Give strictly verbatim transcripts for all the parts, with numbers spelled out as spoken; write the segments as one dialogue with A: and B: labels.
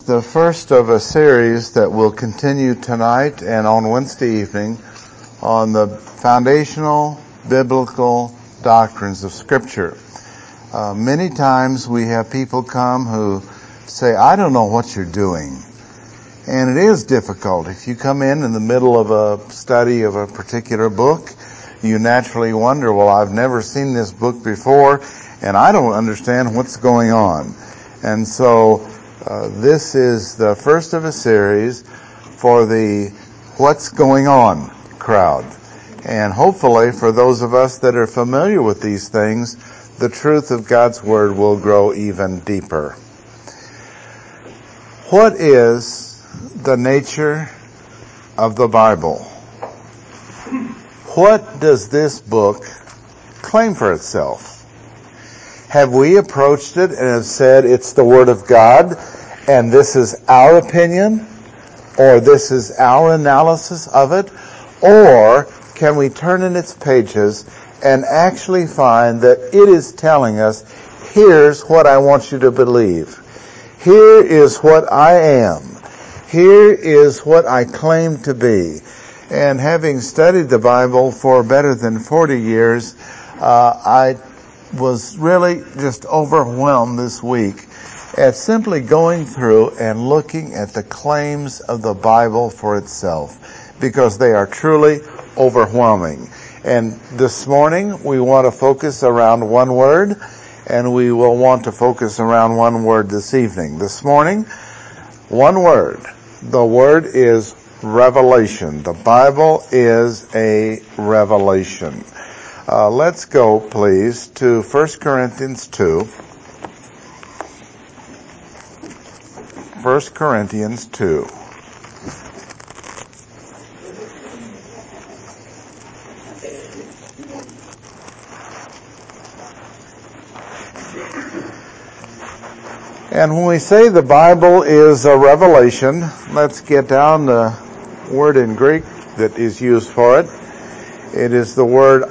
A: the first of a series that will continue tonight and on Wednesday evening on the foundational biblical doctrines of Scripture. Uh, many times we have people come who say, I don't know what you're doing. And it is difficult. If you come in in the middle of a study of a particular book, you naturally wonder, well, I've never seen this book before, and I don't understand what's going on. And so uh, this is the first of a series for the What's Going On crowd. And hopefully for those of us that are familiar with these things, the truth of God's Word will grow even deeper. What is the nature of the Bible? What does this book claim for itself? Have we approached it and have said it's the Word of God and this is our opinion or this is our analysis of it? Or can we turn in its pages and actually find that it is telling us, here's what I want you to believe. Here is what I am. Here is what I claim to be. And having studied the Bible for better than forty years, uh, I was really just overwhelmed this week at simply going through and looking at the claims of the Bible for itself, because they are truly overwhelming. And this morning we want to focus around one word, and we will want to focus around one word this evening. This morning, one word. The word is revelation. The Bible is a revelation. Uh, let's go, please, to First Corinthians two. First Corinthians two. And when we say the Bible is a revelation, let's get down the word in Greek that is used for it. It is the word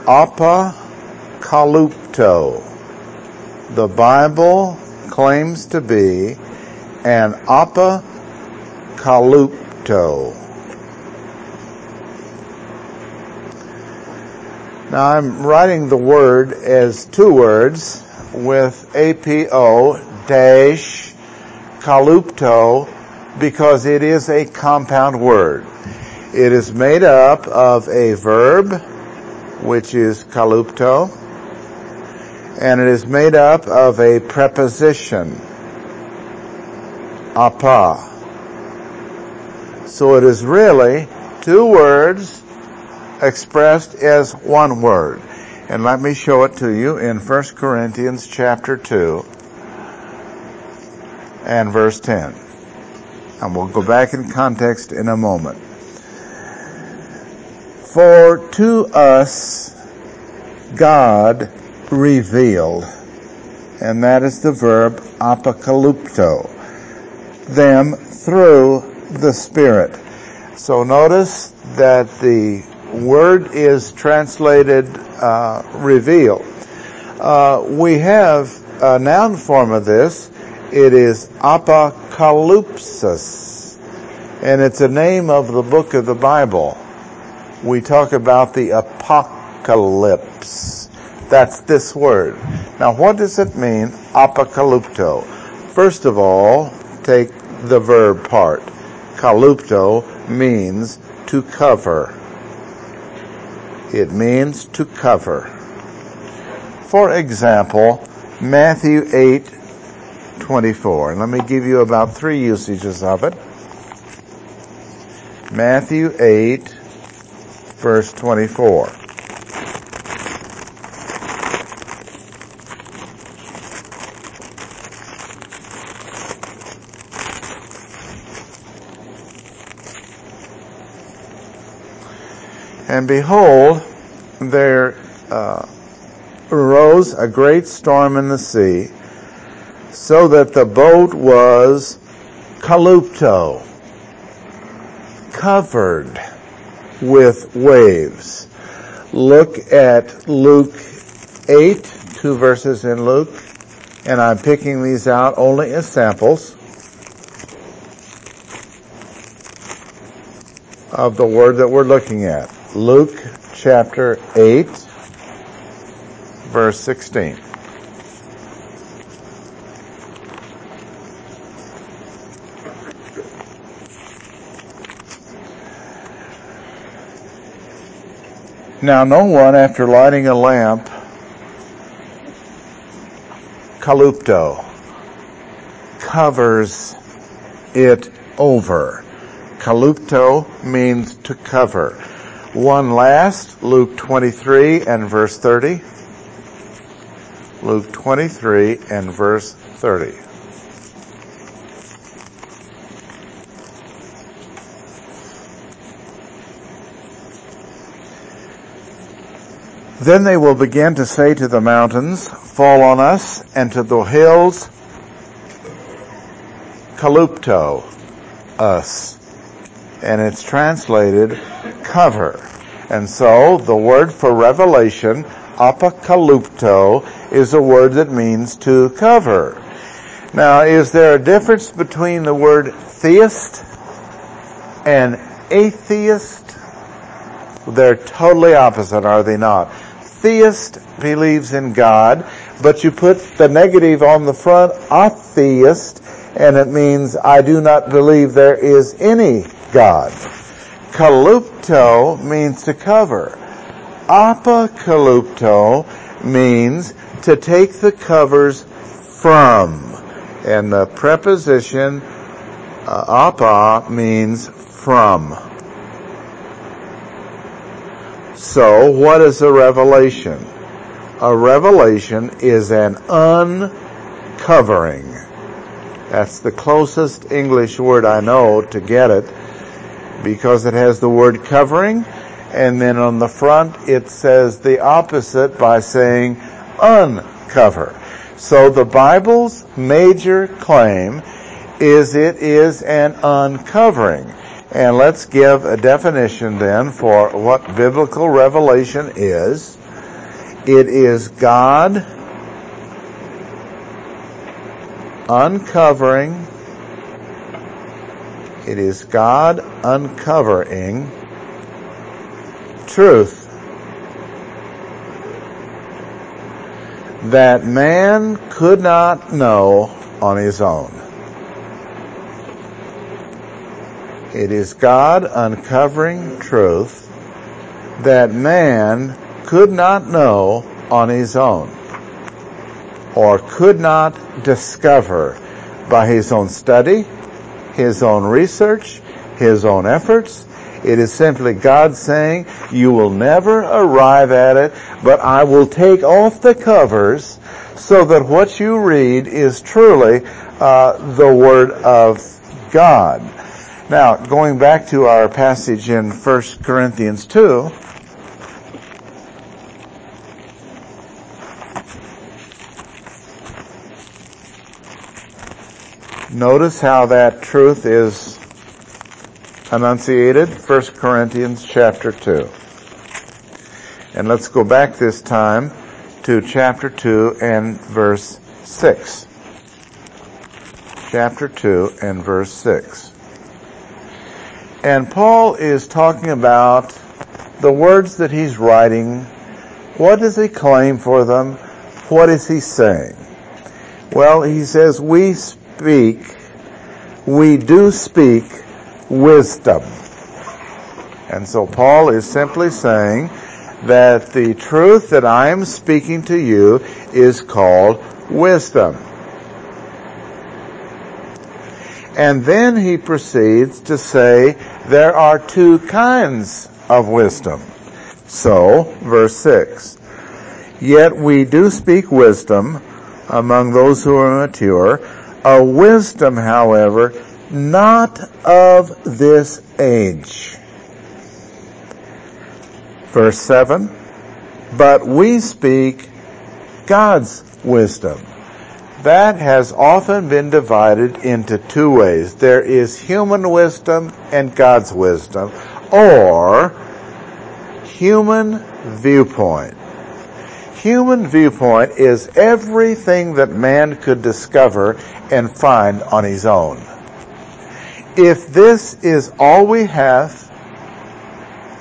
A: apocalypto. The Bible claims to be an apocalypto. Now I'm writing the word as two words with apo dash kalypto because it is a compound word. It is made up of a verb, which is kalypto, and it is made up of a preposition, apa. So it is really two words expressed as one word. And let me show it to you in First Corinthians chapter two and verse ten. And we'll go back in context in a moment. For to us God revealed, and that is the verb apocalypto, them through the Spirit. So notice that the word is translated uh, reveal. Uh, we have a noun form of this. It is apocalypsis, and it's a name of the book of the Bible. We talk about the apocalypse. That's this word. Now, what does it mean, apocalypto? First of all, take the verb part. Kalypto means to cover. It means to cover. For example, Matthew eight twenty-four. And let me give you about three usages of it. Matthew eight, verse twenty-four. And behold, there uh, arose a great storm in the sea, so that the boat was kalypto, covered with waves. Look at Luke eight, two verses in Luke, and I'm picking these out only as samples. of the word that we're looking at. Luke chapter eight, verse sixteen. Now no one, after lighting a lamp, kalupto, covers it over. Kalupto means to cover. One last, Luke twenty-three and verse thirty. Luke twenty-three and verse thirty. Then they will begin to say to the mountains, fall on us, and to the hills, kalupto, us. And it's translated cover. And so the word for revelation, apokalupto, is a word that means to cover. Now, is there a difference between the word theist and atheist? They're totally opposite, are they not? Theist believes in God, but you put the negative on the front, atheist, and it means I do not believe there is any God. Kalupto means to cover. Apokalupto means to take the covers from. And the preposition uh, apa means from. So, what is a revelation? A revelation is an uncovering. That's the closest English word I know to get it, because it has the word covering, and then on the front it says the opposite by saying uncover. So the Bible's major claim is it is an uncovering. And let's give a definition then for what biblical revelation is. It is God uncovering, it is God uncovering truth that man could not know on his own. It is God uncovering truth that man could not know on his own, or could not discover by his own study, his own research, his own efforts. It is simply God saying, you will never arrive at it, but I will take off the covers so that what you read is truly uh, the Word of God. Now, going back to our passage in First Corinthians two, notice how that truth is enunciated. First Corinthians chapter two. And let's go back this time to chapter two and verse six. Chapter two and verse six. And Paul is talking about the words that he's writing. What does he claim for them? What is he saying? Well, he says, we speak, we do speak wisdom. And so Paul is simply saying that the truth that I am speaking to you is called wisdom. And then he proceeds to say there are two kinds of wisdom. So, verse six, yet we do speak wisdom among those who are mature, a wisdom, however, not of this age. Verse seven, but we speak God's wisdom. That has often been divided into two ways. There is human wisdom and God's wisdom, or human viewpoint. Human viewpoint is everything that man could discover and find on his own. If this is all we have,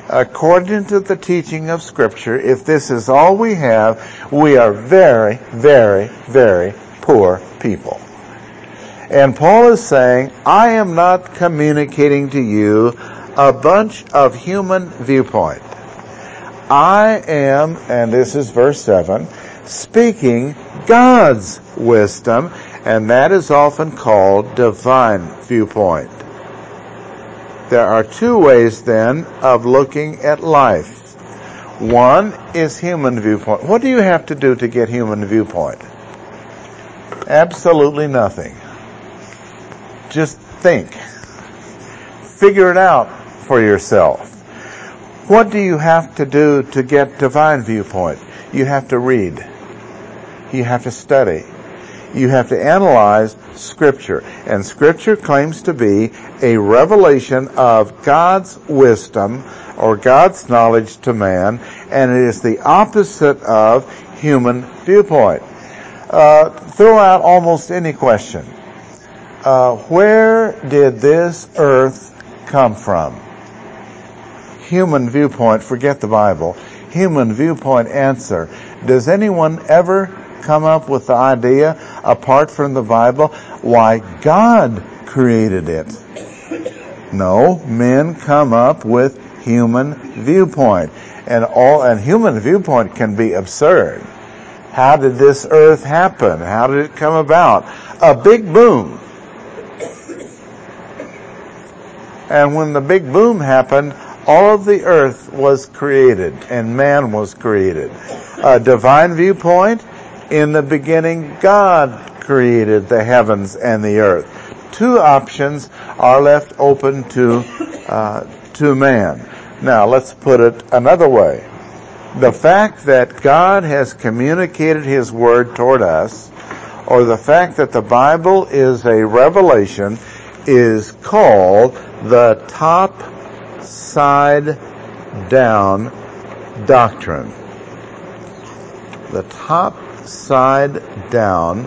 A: according to the teaching of Scripture, if this is all we have, we are very, very, very poor people. And Paul is saying, I am not communicating to you a bunch of human viewpoint. I am, and this is verse seven, speaking God's wisdom, and that is often called divine viewpoint. There are two ways then of looking at life. One is human viewpoint. What do you have to do to get human viewpoint? Absolutely nothing. Just think. Figure it out for yourself. What do you have to do to get divine viewpoint? You have to read. You have to study. You have to analyze Scripture. And Scripture claims to be a revelation of God's wisdom or God's knowledge to man, and it is the opposite of human viewpoint. Uh, throw out almost any question. Uh, where did this earth come from? Human viewpoint, forget the Bible. Human viewpoint answer. Does anyone ever come up with the idea, apart from the Bible, why God created it? No, men come up with human viewpoint. And all and human viewpoint can be absurd. How did this earth happen? How did it come about? A big boom. And when the big boom happened, all of the earth was created and man was created. A divine viewpoint, in the beginning, God created the heavens and the earth. Two options are left open to uh, to man. Now, let's put it another way. The fact that God has communicated His Word toward us, or the fact that the Bible is a revelation, is called the top side down doctrine. The top side down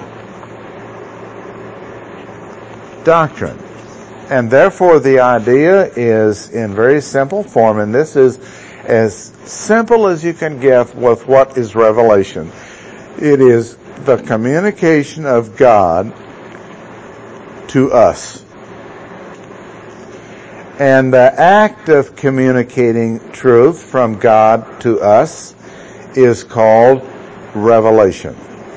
A: doctrine. And therefore the idea is in very simple form, and this is as simple as you can get with what is revelation. It is the communication of God to us. And the act of communicating truth from God to us is called revelation.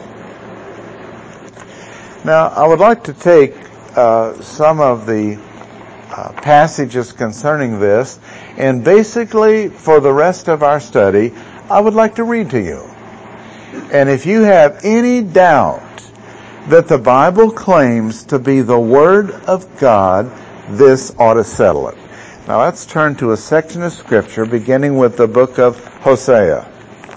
A: Now, I would like to take uh, some of the uh, passages concerning this, and basically, for the rest of our study, I would like to read to you. And if you have any doubt that the Bible claims to be the Word of God, this ought to settle it. Now let's turn to a section of Scripture beginning with the book of Hosea.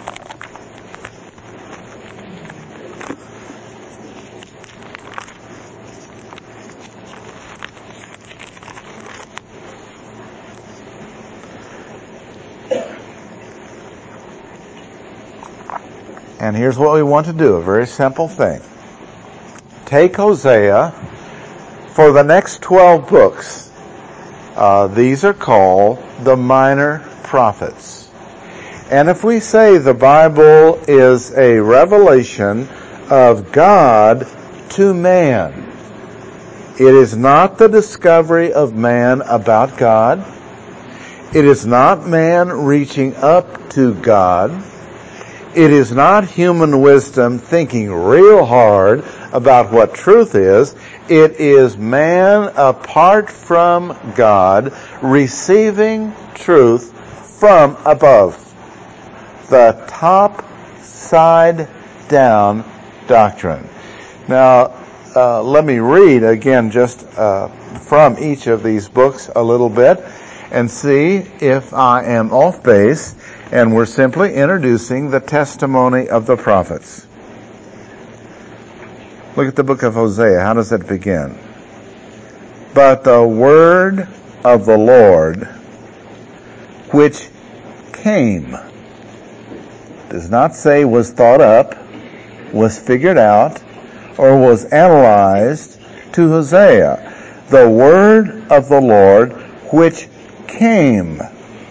A: And here's what we want to do, a very simple thing. Take Hosea. For the next twelve books, uh, these are called the minor prophets. And if we say the Bible is a revelation of God to man, it is not the discovery of man about God. It is not man reaching up to God. It is not human wisdom thinking real hard about what truth is. It is man apart from God receiving truth from above. The top side down doctrine. Now, uh, let me read again just uh, from each of these books a little bit and see if I am off base. And we're simply introducing the testimony of the prophets. Look at the book of Hosea. How does it begin? But the word of the Lord, which came, does not say was thought up, was figured out, or was analyzed to Hosea. The word of the Lord, which came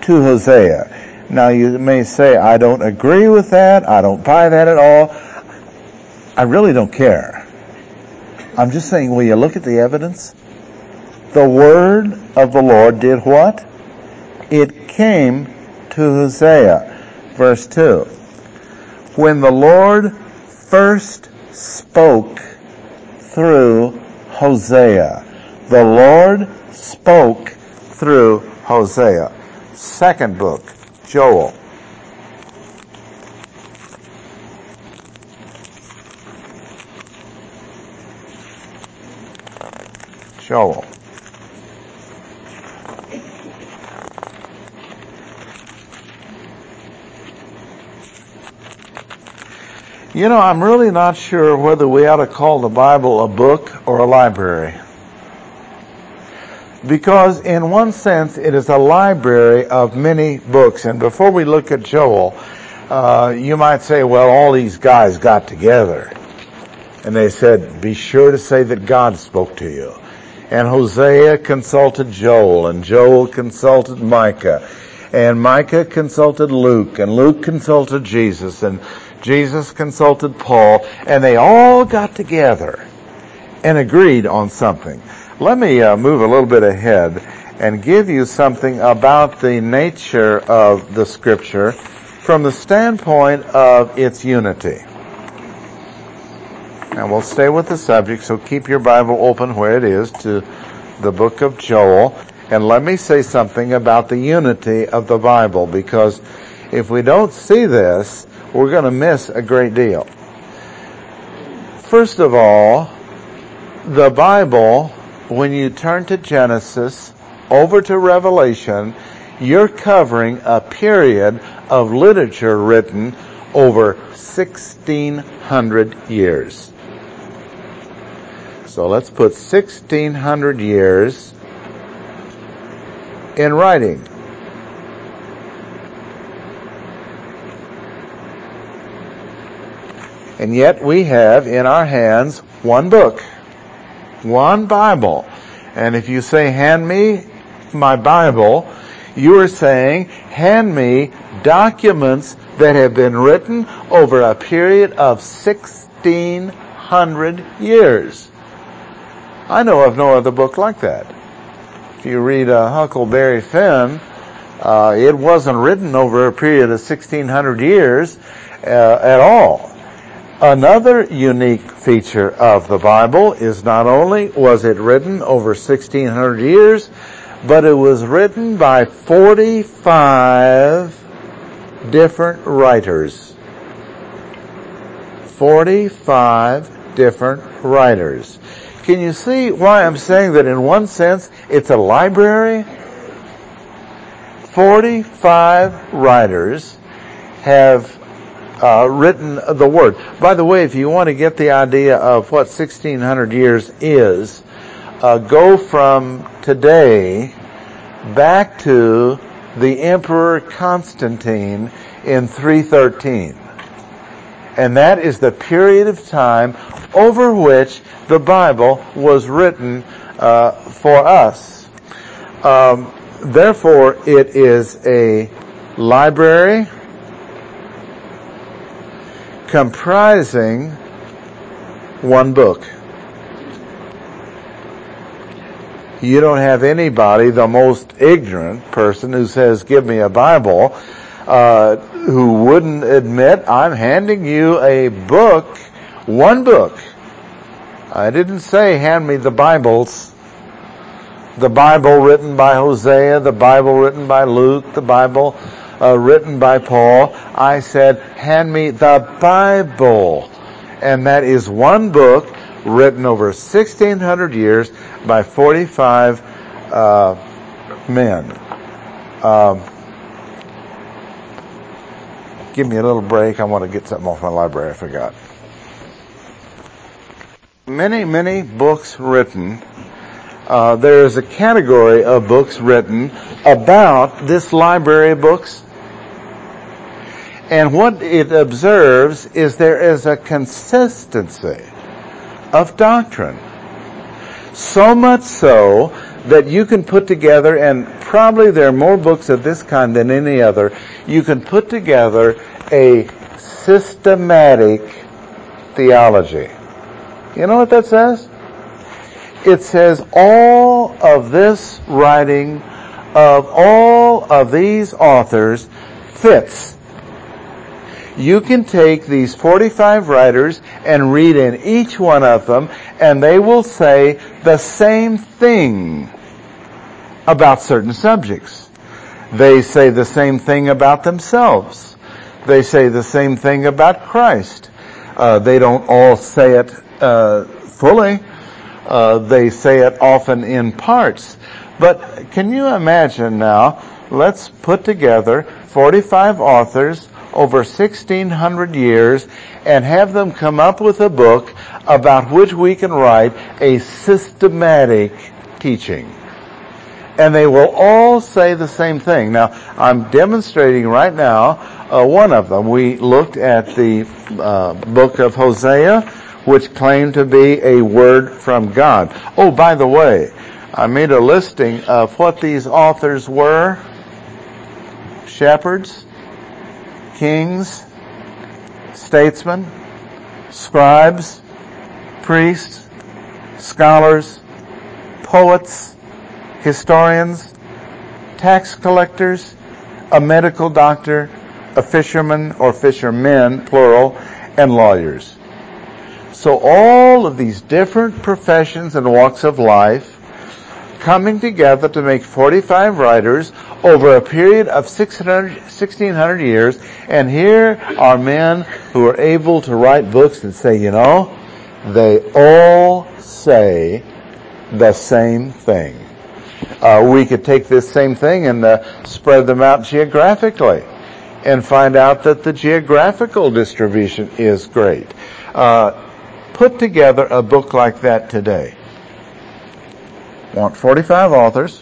A: to Hosea. Now you may say, I don't agree with that, I don't buy that at all. I really don't care. I'm just saying, will you look at the evidence? The word of the Lord did what? It came to Hosea. Verse two. When the Lord first spoke through Hosea. The Lord spoke through Hosea. Second book, Joel. Joel. You know, I'm really not sure whether we ought to call the Bible a book or a library. Because in one sense, it is a library of many books. And before we look at Joel, uh, you might say, well, all these guys got together. And they said, be sure to say that God spoke to you. And Hosea consulted Joel, and Joel consulted Micah. And Micah consulted Luke, and Luke consulted Jesus, and Jesus consulted Paul, and they all got together and agreed on something. Let me uh, move a little bit ahead and give you something about the nature of the Scripture from the standpoint of its unity. Now we'll stay with the subject, so keep your Bible open where it is to the book of Joel. And let me say something about the unity of the Bible, because if we don't see this, we're going to miss a great deal. First of all, the Bible, when you turn to Genesis over to Revelation, you're covering a period of literature written over sixteen hundred years. So let's put sixteen hundred years in writing. And yet we have in our hands one book, one Bible. And if you say, hand me my Bible, you are saying, hand me documents that have been written over a period of sixteen hundred years. I know of no other book like that. If you read uh, Huckleberry Finn, uh, it wasn't written over a period of sixteen hundred years uh, at all. Another unique feature of the Bible is not only was it written over sixteen hundred years, but it was written by forty-five different writers. forty-five different writers. Can you see why I'm saying that in one sense it's a library? forty-five writers have uh, written the Word. By the way, if you want to get the idea of what sixteen hundred years is, uh, go from today back to the Emperor Constantine in three thirteen. And that is the period of time over which the Bible was written uh, for us. Um, therefore, it is a library comprising one book. You don't have anybody, the most ignorant person who says, give me a Bible, uh, who wouldn't admit, I'm handing you a book, one book. I didn't say hand me the Bibles. The Bible written by Hosea, the Bible written by Luke, the Bible uh, written by Paul. I said, hand me the Bible. And that is one book written over sixteen hundred years by forty-five uh, men. Um, give me a little break. I want to get something off my library. I forgot. Many, many books written. Uh, there is a category of books written about this library of books. And what it observes is there is a consistency of doctrine. So much so that you can put together, and probably there are more books of this kind than any other, you can put together a systematic theology. You know what that says? It says all of this writing of all of these authors fits. You can take these forty-five writers and read in each one of them, and they will say the same thing about certain subjects. They say the same thing about themselves. They say the same thing about Christ. Uh, they don't all say it uh, fully. Uh, they say it often in parts. But can you imagine now, let's put together forty-five authors over sixteen hundred years and have them come up with a book about which we can write a systematic teaching. And they will all say the same thing. Now, I'm demonstrating right now uh, one of them. We looked at the uh, book of Hosea, which claimed to be a word from God. Oh, by the way, I made a listing of what these authors were. Shepherds, kings, statesmen, scribes, priests, scholars, poets, historians, tax collectors, a medical doctor, a fisherman or fishermen, plural, and lawyers. So all of these different professions and walks of life coming together to make forty-five writers over a period of sixteen hundred years, and here are men who are able to write books and say, you know, they all say the same thing. Uh, we could take this same thing and uh, spread them out geographically and find out that the geographical distribution is great. Uh, put together a book like that today. Want forty-five authors,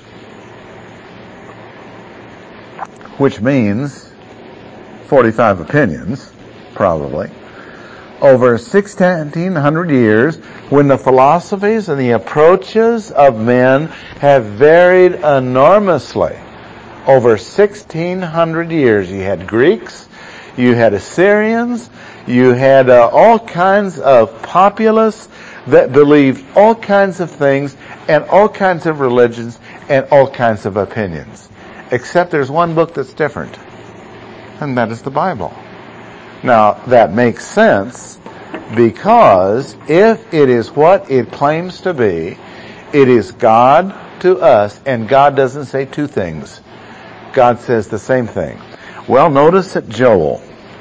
A: which means forty-five opinions, probably, over sixteen hundred years, when the philosophies and the approaches of men have varied enormously. Over sixteen hundred years, you had Greeks, you had Assyrians, you had uh, all kinds of populists that believed all kinds of things and all kinds of religions and all kinds of opinions. Except there's one book that's different, and that is the Bible. Now, that makes sense because if it is what it claims to be, it is God to us, and God doesn't say two things. God says the same thing. Well, notice that Joel.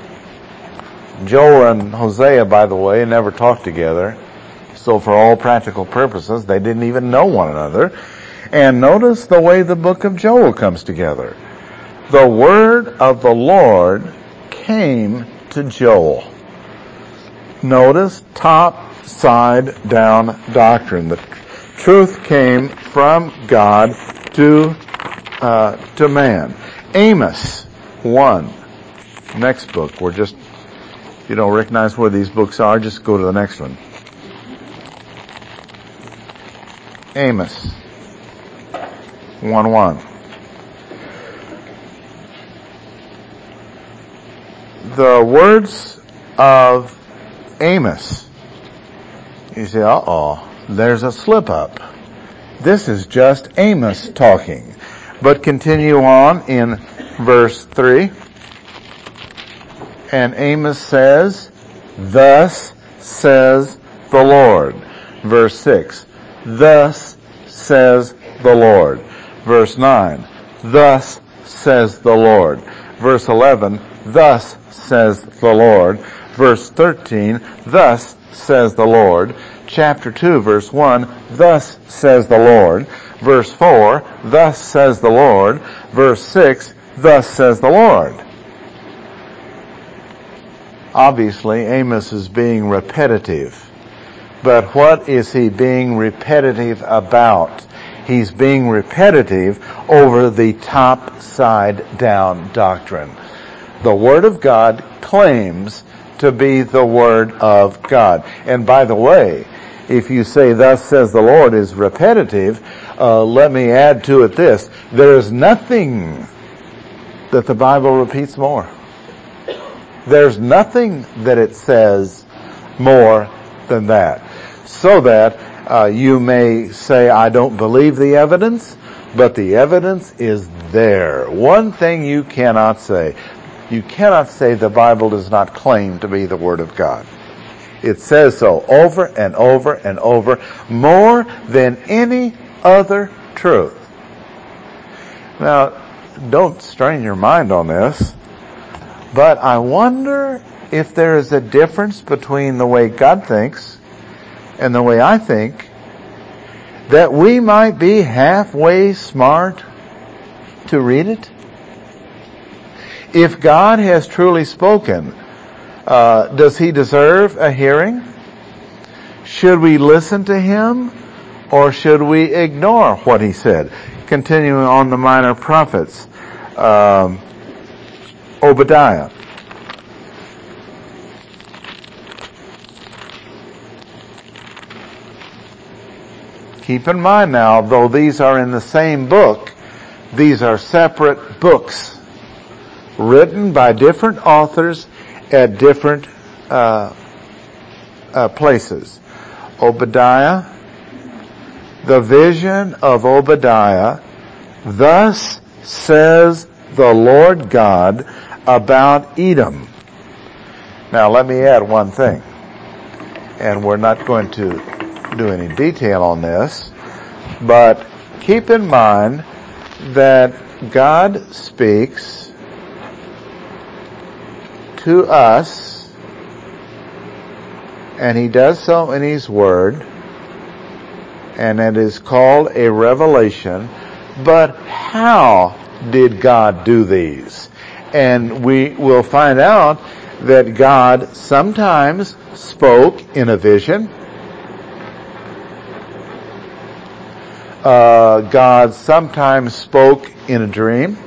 A: Joel and Hosea, by the way, never talked together. So for all practical purposes, they didn't even know one another. And notice the way the book of Joel comes together. The word of the Lord came to Joel. Notice top, side, down doctrine. The truth came from God to uh, to man. Amos one. Next book. We're just, if you don't recognize where these books are, just go to the next one. Amos one one. The words of Amos. You say, uh-oh, there's a slip up. This is just Amos talking. But continue on in verse three. And Amos says, thus says the Lord. Verse six. Thus says the Lord. Verse nine. Thus says the Lord. Verse eleven. Thus says the Lord. Verse thirteen. Thus says the Lord. Chapter two, verse one. Thus says the Lord. Verse four. Thus says the Lord. Verse six. Thus says the Lord. Obviously, Amos is being repetitive. But what is he being repetitive about? He's being repetitive over the top side down doctrine. The Word of God claims to be the Word of God. And by the way, if you say, thus says the Lord, is repetitive, uh, let me add to it this. There is nothing that the Bible repeats more. There's nothing that it says more than that. So that uh, you may say, I don't believe the evidence, but the evidence is there. One thing you cannot say. You cannot say the Bible does not claim to be the Word of God. It says so over and over and over, more than any other truth. Now, don't strain your mind on this, but I wonder if there is a difference between the way God thinks and the way I think, that we might be halfway smart to read it. If God has truly spoken, uh, does He deserve a hearing? Should we listen to Him, or should we ignore what He said? Continuing on the minor prophets, um, Obadiah. Keep in mind now, though these are in the same book, these are separate books written by different authors at different uh, uh, places. Obadiah, the vision of Obadiah, thus says the Lord God about Edom. Now let me add one thing, and we're not going to do any detail on this, but keep in mind that God speaks to us, and He does so in His Word, and it is called a revelation. But how did God do these? And we will find out that God sometimes spoke in a vision. Uh, God sometimes spoke in a dream.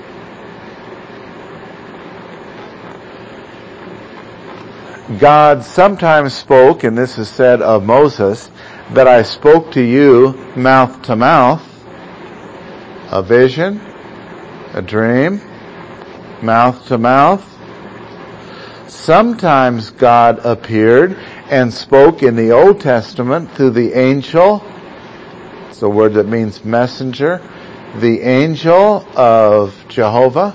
A: God sometimes spoke, and this is said of Moses, that I spoke to you mouth to mouth. A vision, a dream, mouth to mouth. Sometimes God appeared and spoke in the Old Testament through the angel. It's a word that means messenger. The angel of Jehovah.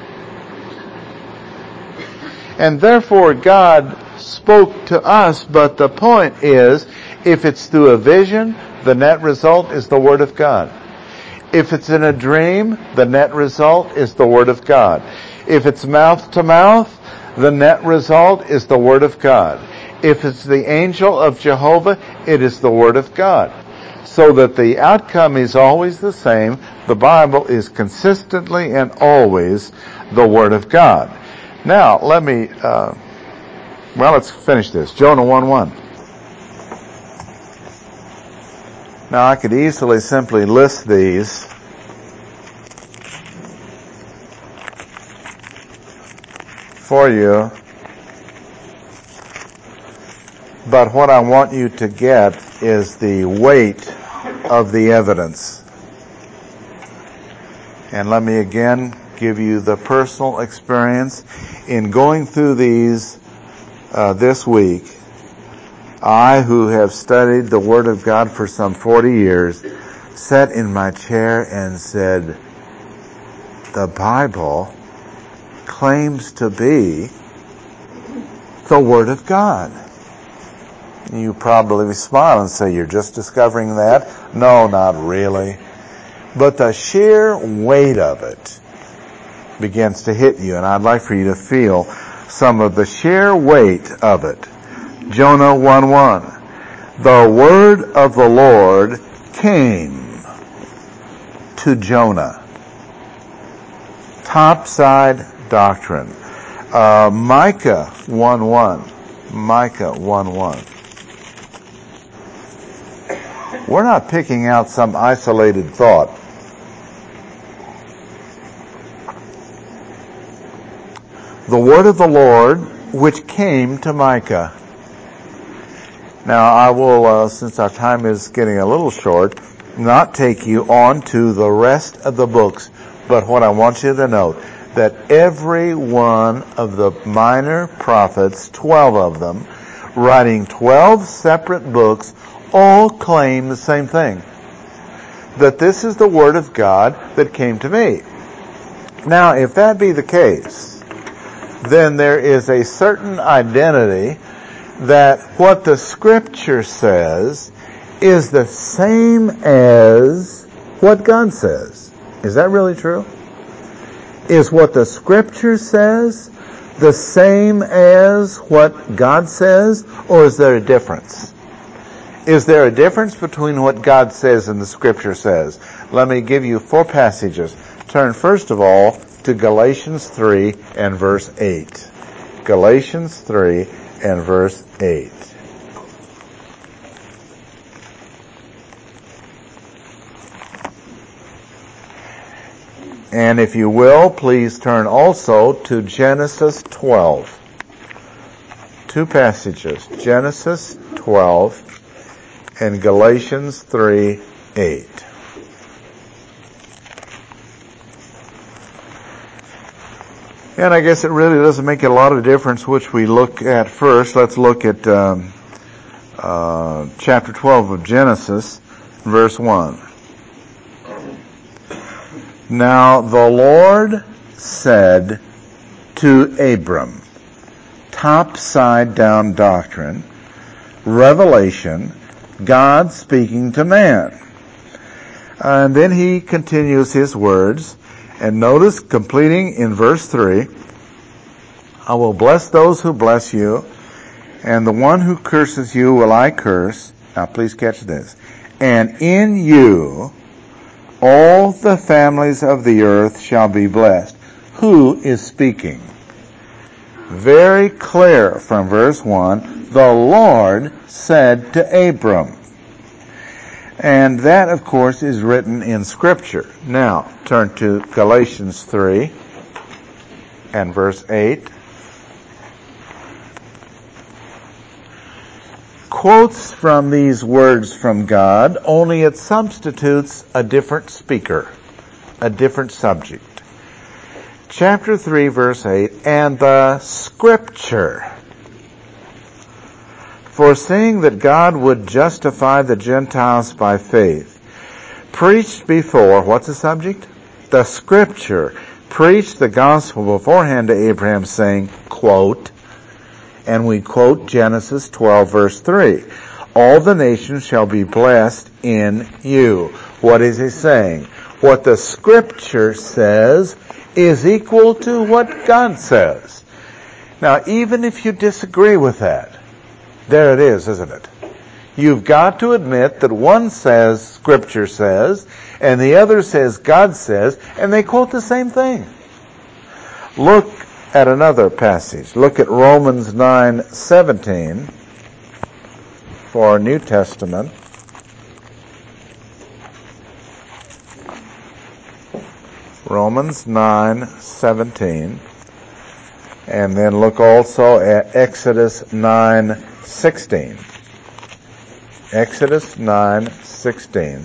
A: And therefore God spoke to us, but the point is, if it's through a vision, the net result is the Word of God. If it's in a dream, the net result is the Word of God. If it's mouth to mouth, the net result is the Word of God. If it's the angel of Jehovah, it is the Word of God. So that the outcome is always the same. The Bible is consistently and always the Word of God. Now, let me, uh, well, let's finish this. Jonah one one. Now, I could easily simply list these. For you. But what I want you to get is the weight of the evidence. And let me again give you the personal experience in going through these uh, this week. I, who have studied the Word of God for some forty years, sat in my chair and said, the Bible claims to be the Word of God. You probably smile and say, you're just discovering that? No, not really. But the sheer weight of it begins to hit you, and I'd like for you to feel some of the sheer weight of it. Jonah one one. The word of the Lord came to Jonah. Topside doctrine. Uh, Micah one one. Micah one one. We're not picking out some isolated thought. The word of the Lord which came to Micah. Now, I will, uh, since our time is getting a little short, not take you on to the rest of the books, but what I want you to note, that every one of the minor prophets, twelve of them, writing twelve separate books, all claim the same thing. That this is the Word of God that came to me. Now, if that be the case, then there is a certain identity that what the Scripture says is the same as what God says. Is that really true? Is what the Scripture says the same as what God says, or is there a difference? Is there a difference between what God says and the Scripture says? Let me give you four passages. Turn first of all to Galatians three and verse eight. Galatians three and verse eight. And if you will, please turn also to Genesis twelve. Two passages, Genesis twelve and Galatians three eight. And I guess it really doesn't make a lot of difference which we look at first. Let's look at um, uh, chapter twelve of Genesis, verse one. Now the Lord said to Abram, topside down doctrine, revelation, God speaking to man. And then he continues his words, and notice, completing in verse three, I will bless those who bless you, and the one who curses you will I curse. Now please catch this. And in you all the families of the earth shall be blessed. Who is speaking? Very clear from verse one, the Lord said to Abram. And that, of course, is written in Scripture. Now, turn to Galatians three and verse eight. Quotes from these words from God, only it substitutes a different speaker, a different subject. Chapter three, verse eight, and the Scripture, foreseeing that God would justify the Gentiles by faith, preached before, what's the subject? The Scripture, preached the gospel beforehand to Abraham, saying, quote, and we quote Genesis twelve, verse three, all the nations shall be blessed in you. What is he saying? What the Scripture says is equal to what God says. Now, even if you disagree with that, there it is, isn't it? You've got to admit that one says Scripture says, and the other says God says, and they quote the same thing. Look at another passage. Look at Romans nine seventeen for our New Testament. Romans nine seventeen. And then look also at Exodus nine sixteen. Exodus nine sixteen.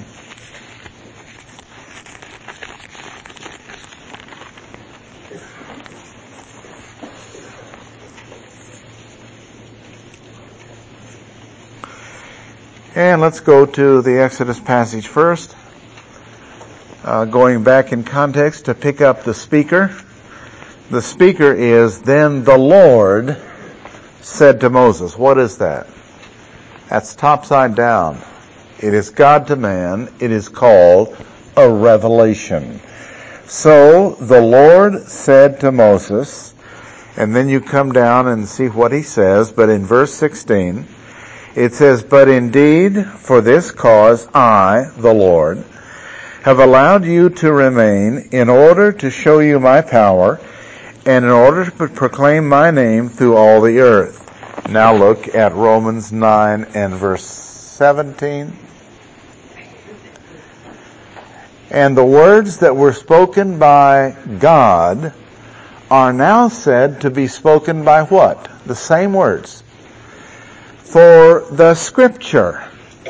A: And let's go to the Exodus passage first. Uh, going back in context to pick up the speaker. The speaker is, then the Lord said to Moses. What is that? That's topside down. It is God to man. It is called a revelation. So the Lord said to Moses, and then you come down and see what he says, but in verse sixteen, it says, but indeed, for this cause I, the Lord, have allowed you to remain in order to show you my power and in order to proclaim my name through all the earth. Now look at Romans nine and verse seventeen. And the words that were spoken by God are now said to be spoken by what? The same words. For the Scripture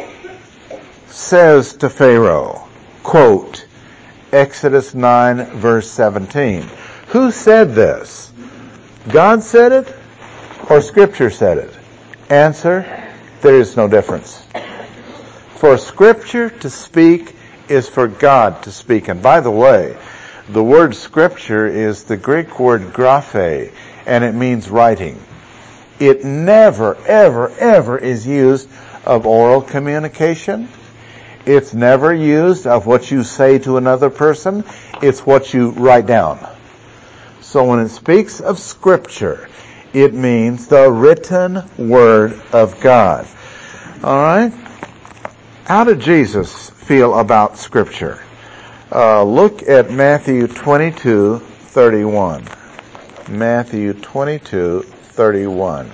A: says to Pharaoh, quote, Exodus nine, verse seventeen. Who said this? God said it or Scripture said it? Answer, there is no difference. For Scripture to speak is for God to speak. And by the way, the word Scripture is the Greek word graphe, and it means writing. It never, ever, ever is used of oral communication. It's never used of what you say to another person. It's what you write down. So when it speaks of Scripture, it means the written Word of God. All right? How did Jesus feel about Scripture? Uh, look at Matthew twenty-two thirty-one. Matthew twenty-two thirty-one.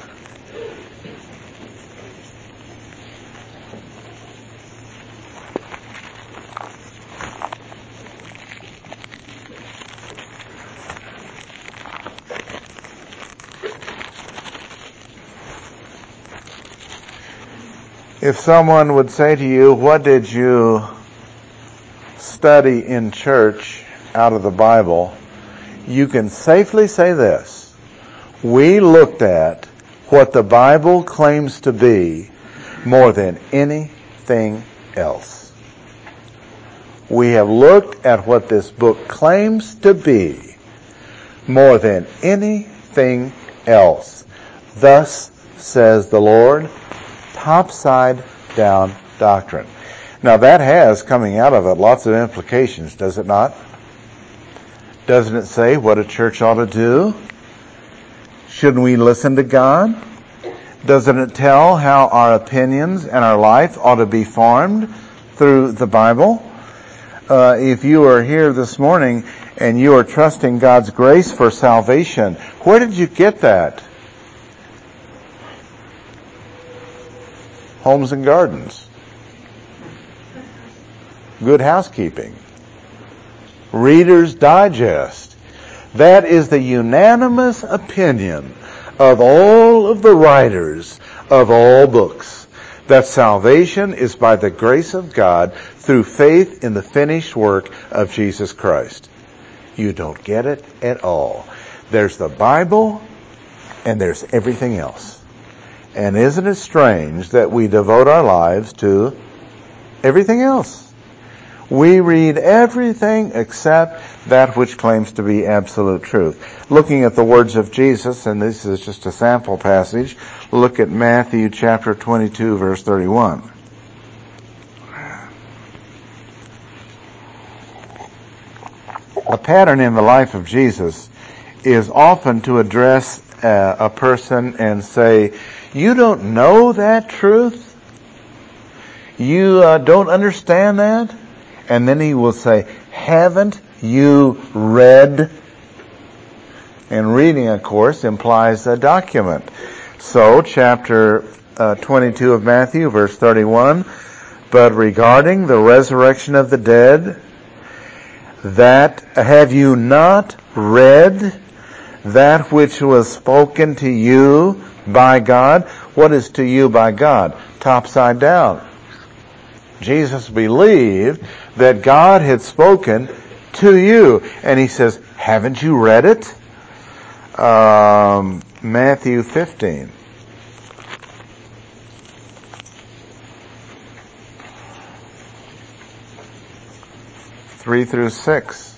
A: If someone would say to you, what did you study in church out of the Bible? You can safely say this. We looked at what the Bible claims to be more than anything else. We have looked at what this book claims to be more than anything else. Thus says the Lord, topside down doctrine. Now that has, coming out of it, lots of implications, does it not? Doesn't it say what a church ought to do? Shouldn't we listen to God? Doesn't it tell how our opinions and our life ought to be formed through the Bible? Uh, if you are here this morning and you are trusting God's grace for salvation, where did you get that? Homes and Gardens. Good Housekeeping. Reader's Digest. That is the unanimous opinion of all of the writers of all books, that salvation is by the grace of God through faith in the finished work of Jesus Christ. You don't get it at all. There's the Bible and there's everything else. And isn't it strange that we devote our lives to everything else? We read everything except that which claims to be absolute truth. Looking at the words of Jesus, and this is just a sample passage, look at Matthew chapter twenty-two, verse thirty-one. A pattern in the life of Jesus is often to address uh, a person and say, you don't know that truth? You uh, don't understand that? And then he will say, haven't you read? And reading, of course, implies a document. So, chapter uh, twenty-two of Matthew, verse thirty-one, but regarding the resurrection of the dead, that have you not read that which was spoken to you by God? What is to you by God? Topside down. Jesus believed that God had spoken to you. And he says, haven't you read it? Um, Matthew fifteen. Three through six.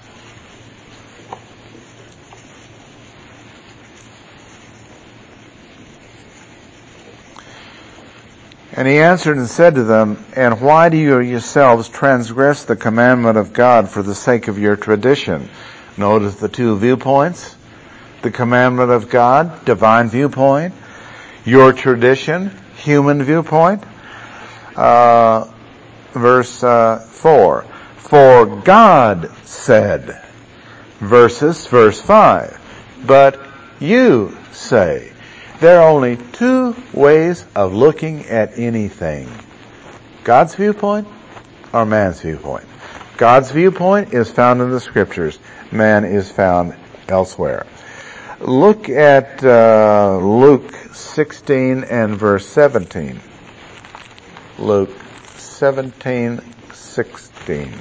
A: And he answered and said to them, and why do you yourselves transgress the commandment of God for the sake of your tradition? Notice the two viewpoints. The commandment of God, divine viewpoint. Your tradition, human viewpoint. Uh, verse uh, four. For God said, versus verse five. But you say. There are only two ways of looking at anything. God's viewpoint or man's viewpoint. God's viewpoint is found in the Scriptures. Man is found elsewhere. Look at uh, Luke sixteen and verse seventeen. Luke seventeen, sixteen.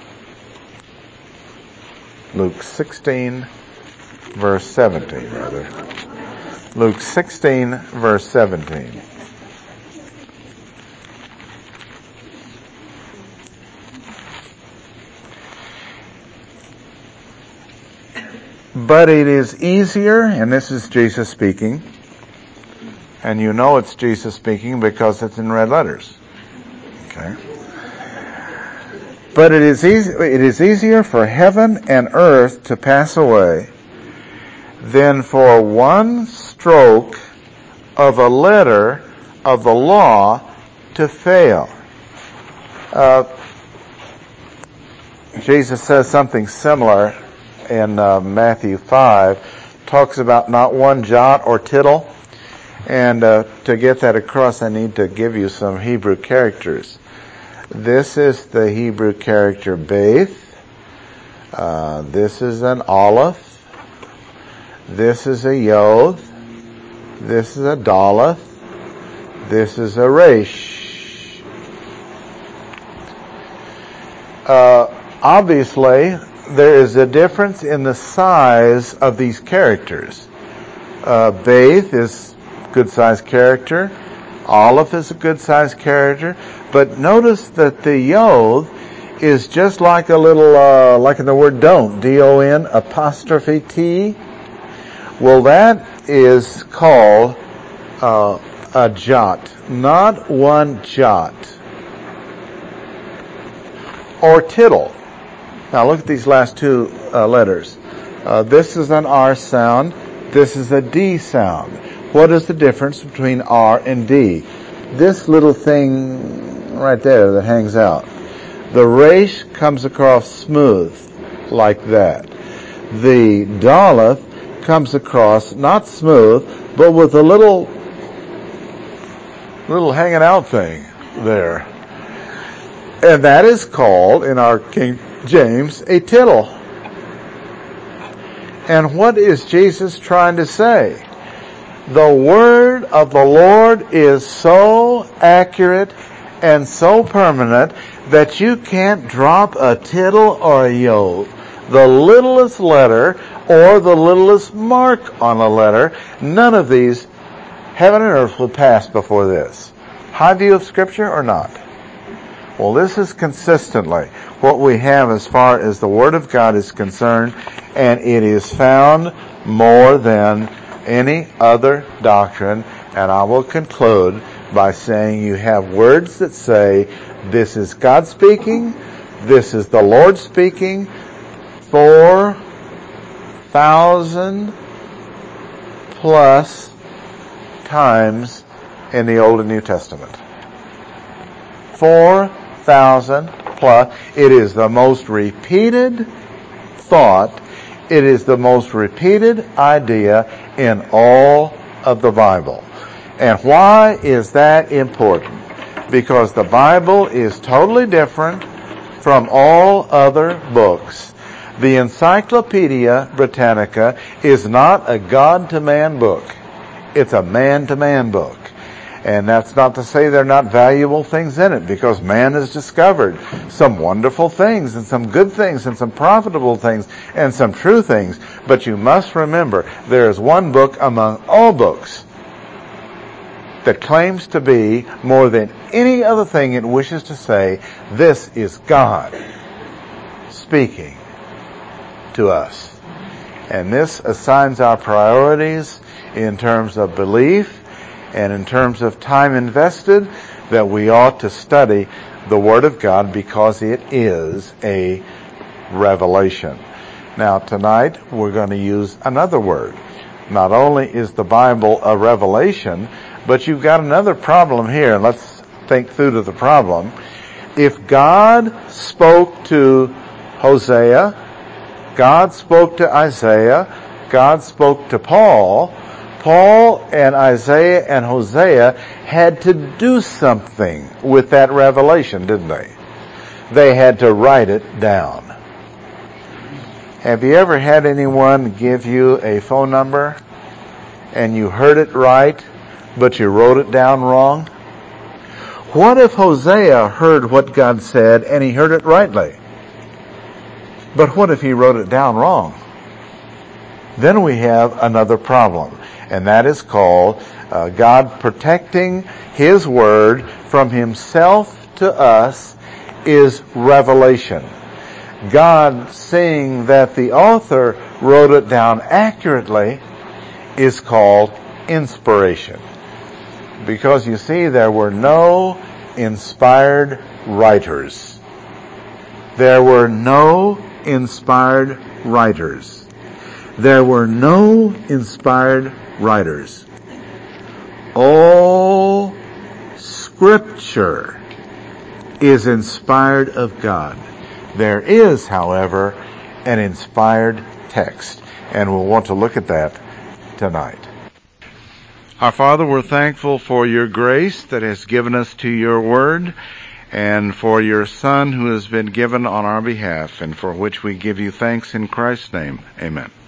A: Luke sixteen, verse seventeen, rather. Luke sixteen, verse seventeen. But it is easier, and this is Jesus speaking, and you know it's Jesus speaking because it's in red letters. Okay. But it is easy, it is easier for heaven and earth to pass away than for one stroke of a letter of the law to fail. Uh, Jesus says something similar in uh, Matthew five, talks about not one jot or tittle. And uh, to get that across, I need to give you some Hebrew characters. This is the Hebrew character Beth. Uh, this is an Aleph. This is a Yod. This is a Daleth. This is a Resh. Uh, obviously, there is a difference in the size of these characters. Uh, Beth is a good-sized character. Aleph is a good-sized character. But notice that the Yod is just like a little, uh, like in the word don't, D O N apostrophe T. Well, that is called uh, a jot, not one jot. Or tittle. Now look at these last two uh, letters. Uh, this is an R sound. This is a D sound. What is the difference between R and D? This little thing right there that hangs out. The resh comes across smooth, like that. The daleth comes across not smooth, but with a little, little hanging out thing there. And that is called, in our King James, a tittle. And what is Jesus trying to say? The word of the Lord is so accurate and so permanent that you can't drop a tittle or a yod. The littlest letter or the littlest mark on a letter, none of these, heaven and earth would pass before this. High view of Scripture or not? Well, this is consistently what we have as far as the Word of God is concerned, and it is found more than any other doctrine. And I will conclude by saying you have words that say, this is God speaking, this is the Lord speaking, four thousand plus times in the Old and New Testament. Four thousand plus. It is the most repeated thought. It is the most repeated idea in all of the Bible. And why is that important? Because the Bible is totally different from all other books. The Encyclopedia Britannica is not a God-to-man book. It's a man-to-man book. And that's not to say there are not valuable things in it, because man has discovered some wonderful things and some good things and some profitable things and some true things. But you must remember, there is one book among all books that claims to be more than any other thing it wishes to say, this is God speaking to us. And this assigns our priorities in terms of belief and in terms of time invested, that we ought to study the Word of God because it is a revelation. Now tonight we're going to use another word. Not only is the Bible a revelation, but you've got another problem here. Let's think through to the problem. If God spoke to Hosea, God spoke to Isaiah, God spoke to Paul, Paul and Isaiah and Hosea had to do something with that revelation, didn't they? They had to write it down. Have you ever had anyone give you a phone number and you heard it right, but you wrote it down wrong? What if Hosea heard what God said and he heard it rightly? But what if he wrote it down wrong? Then we have another problem, and that is called uh, God protecting His Word from Himself to us is revelation. God seeing that the author wrote it down accurately is called inspiration. Because you see, there were no inspired writers. There were no inspired writers. There were no inspired writers. All Scripture is inspired of God. There is, however, an inspired text, and we'll want to look at that tonight. Our Father, we're thankful for your grace that has given us to your word, and for your Son who has been given on our behalf, and for which we give you thanks in Christ's name. Amen.